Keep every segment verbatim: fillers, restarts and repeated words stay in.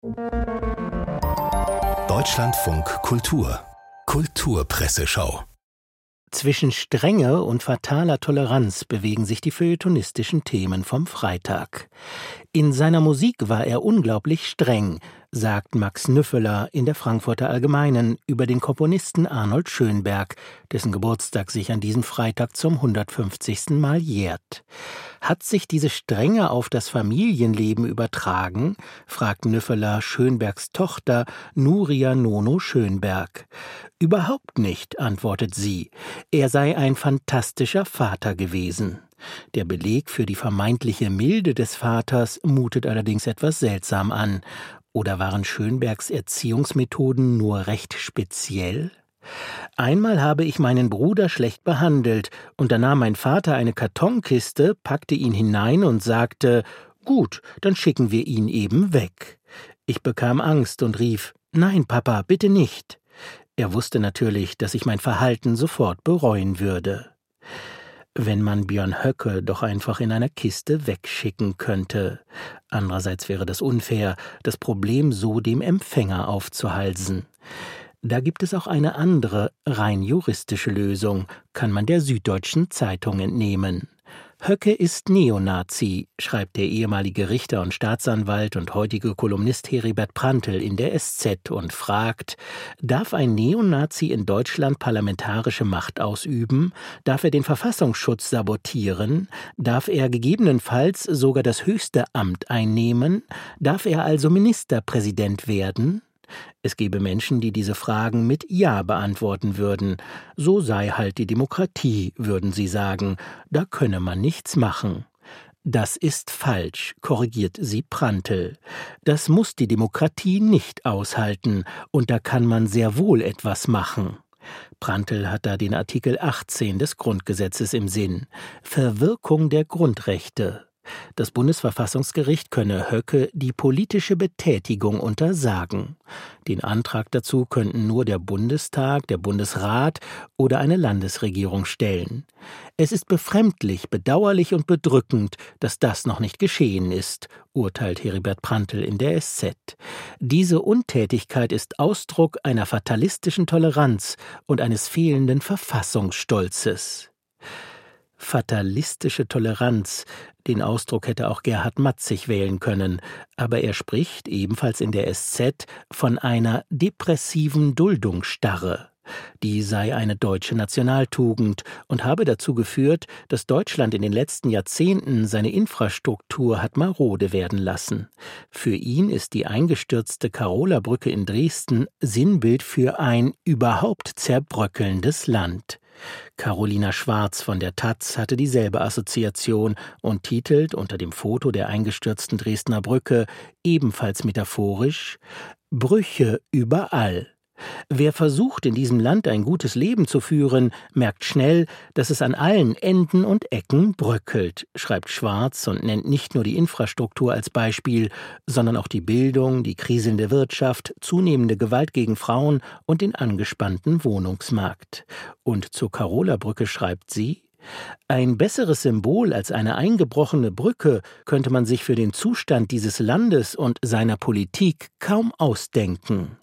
Deutschlandfunk Kultur Kulturpresseschau. Zwischen Strenge und fataler Toleranz bewegen sich die feuilletonistischen Themen vom Freitag. In seiner Musik war er unglaublich streng, sagt Max Nüffeler in der Frankfurter Allgemeinen über den Komponisten Arnold Schönberg, dessen Geburtstag sich an diesem Freitag zum hundertfünfzigsten Mal jährt. Hat sich diese Strenge auf das Familienleben übertragen, fragt Nüffeler Schönbergs Tochter Nuria Nono Schönberg. Überhaupt nicht, antwortet sie. Er sei ein fantastischer Vater gewesen. Der Beleg für die vermeintliche Milde des Vaters mutet allerdings etwas seltsam an. Oder waren Schönbergs Erziehungsmethoden nur recht speziell? Einmal habe ich meinen Bruder schlecht behandelt, und da nahm mein Vater eine Kartonkiste, packte ihn hinein und sagte, »Gut, dann schicken wir ihn eben weg.« Ich bekam Angst und rief, »Nein, Papa, bitte nicht.« Er wusste natürlich, dass ich mein Verhalten sofort bereuen würde. Wenn man Björn Höcke doch einfach in einer Kiste wegschicken könnte. Andererseits wäre das unfair, das Problem so dem Empfänger aufzuhalsen. Da gibt es auch eine andere, rein juristische Lösung, kann man der Süddeutschen Zeitung entnehmen. Höcke ist Neonazi, schreibt der ehemalige Richter und Staatsanwalt und heutige Kolumnist Heribert Prantl in der S Z und fragt, darf ein Neonazi in Deutschland parlamentarische Macht ausüben? Darf er den Verfassungsschutz sabotieren? Darf er gegebenenfalls sogar das höchste Amt einnehmen? Darf er also Ministerpräsident werden? Es gäbe Menschen, die diese Fragen mit Ja beantworten würden. So sei halt die Demokratie, würden sie sagen. Da könne man nichts machen. Das ist falsch, korrigiert sie Prantl. Das muss die Demokratie nicht aushalten, und da kann man sehr wohl etwas machen. Prantl hat da den Artikel achtzehn des Grundgesetzes im Sinn. Verwirkung der Grundrechte. Das Bundesverfassungsgericht könne Höcke die politische Betätigung untersagen. Den Antrag dazu könnten nur der Bundestag, der Bundesrat oder eine Landesregierung stellen. Es ist befremdlich, bedauerlich und bedrückend, dass das noch nicht geschehen ist, urteilt Heribert Prantl in der S Z. Diese Untätigkeit ist Ausdruck einer fatalistischen Toleranz und eines fehlenden Verfassungsstolzes. Fatalistische Toleranz, den Ausdruck hätte auch Gerhard Matzig wählen können, aber er spricht, ebenfalls in der S Z, von einer depressiven Duldungsstarre. Die sei eine deutsche Nationaltugend und habe dazu geführt, dass Deutschland in den letzten Jahrzehnten seine Infrastruktur hat marode werden lassen. Für ihn ist die eingestürzte Karola-Brücke in Dresden Sinnbild für ein überhaupt zerbröckelndes Land. Carolina Schwarz von der Taz hatte dieselbe Assoziation und titelt unter dem Foto der eingestürzten Dresdner Brücke ebenfalls metaphorisch »Brüche überall«. Wer versucht, in diesem Land ein gutes Leben zu führen, merkt schnell, dass es an allen Enden und Ecken bröckelt, schreibt Schwarz und nennt nicht nur die Infrastruktur als Beispiel, sondern auch die Bildung, die kriselnde Wirtschaft, zunehmende Gewalt gegen Frauen und den angespannten Wohnungsmarkt. Und zur Karola-Brücke schreibt sie, ein besseres Symbol als eine eingebrochene Brücke könnte man sich für den Zustand dieses Landes und seiner Politik kaum ausdenken.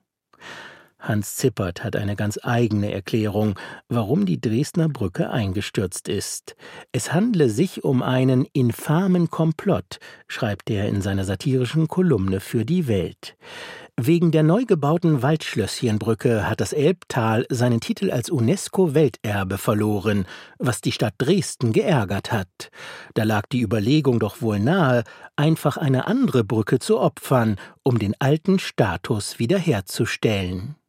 Hans Zippert hat eine ganz eigene Erklärung, warum die Dresdner Brücke eingestürzt ist. Es handle sich um einen infamen Komplott, schreibt er in seiner satirischen Kolumne für die Welt. Wegen der neu gebauten Waldschlösschenbrücke hat das Elbtal seinen Titel als UNESCO-Welterbe verloren, was die Stadt Dresden geärgert hat. Da lag die Überlegung doch wohl nahe, einfach eine andere Brücke zu opfern, um den alten Status wiederherzustellen.